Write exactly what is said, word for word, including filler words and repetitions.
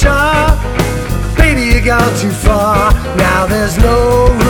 shot. Baby, you gone too far. Now there's no